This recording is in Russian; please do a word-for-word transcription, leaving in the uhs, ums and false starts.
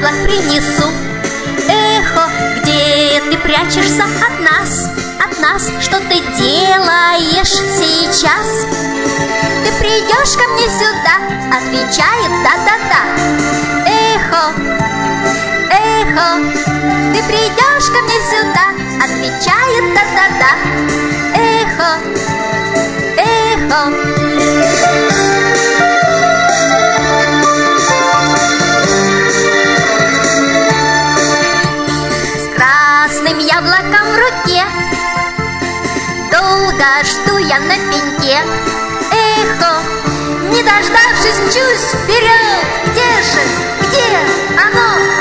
хлеба принесу. Эхо, где ты прячешься от нас, от нас? Что ты делаешь сейчас? Ты придешь ко мне сюда, отвечает да-да-да. Эхо, эхо, ты придешь ко мне сюда, отвечает да-да-да. Эхо, эхо. С красным яблоком в руке долго жду я на пеньке. Эхо, не дождавшись, мчусь вперед. Где же, где оно?